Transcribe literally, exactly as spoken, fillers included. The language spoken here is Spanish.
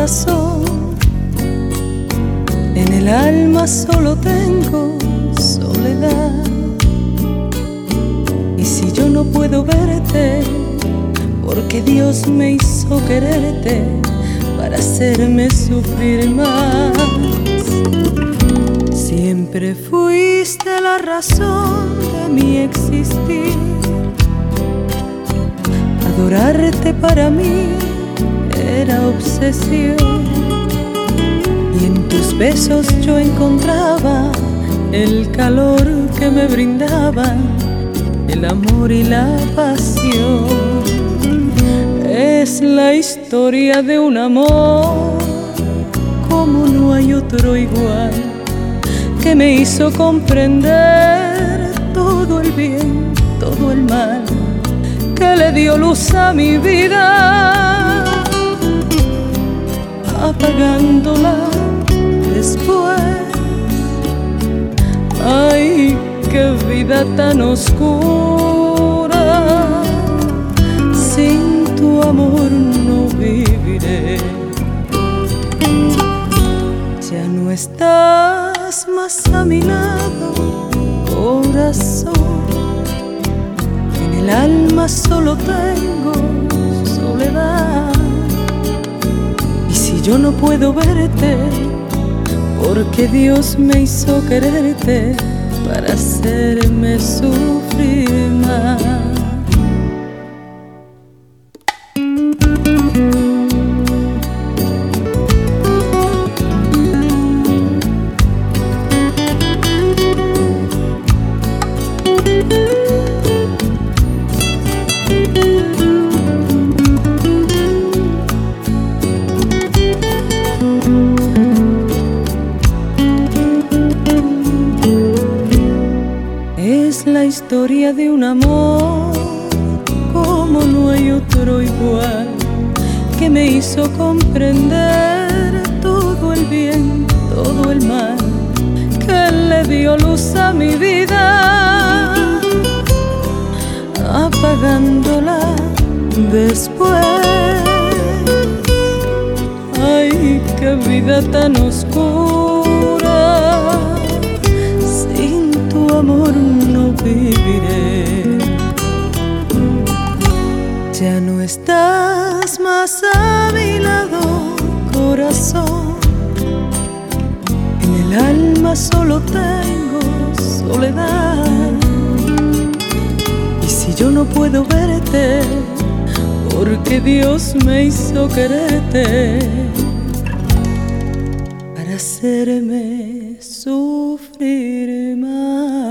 corazón, en el alma solo tengo soledad. Y si yo no puedo verte, porque Dios me hizo quererte para hacerme sufrir más. Siempre fuiste la razón de mi existir. Adorarte para mí era obsesión, y en tus besos yo encontraba el calor que me brindaban el amor y la pasión. Es la historia de un amor como no hay otro igual, que me hizo comprender todo el bien, todo el mal, que le dio luz a mi vida, apagándola después. Ay, qué vida tan oscura, sin tu amor no viviré. Ya no estás más a mi lado, corazón, en el alma solo tengo soledad. Y si yo no puedo verte, porque Dios me hizo quererte para hacerme sufrir más. Es la historia de un amor como no hay otro igual, que me hizo comprender todo el bien, todo el mal, que le dio luz a mi vida, apagándola después. Ay, qué vida tan oscura, sin tu amor no viviré. Ya no estás más a mi lado, corazón, en el alma solo tengo soledad. Y si yo no puedo verte, porque Dios me hizo quererte para hacerme sufrir más.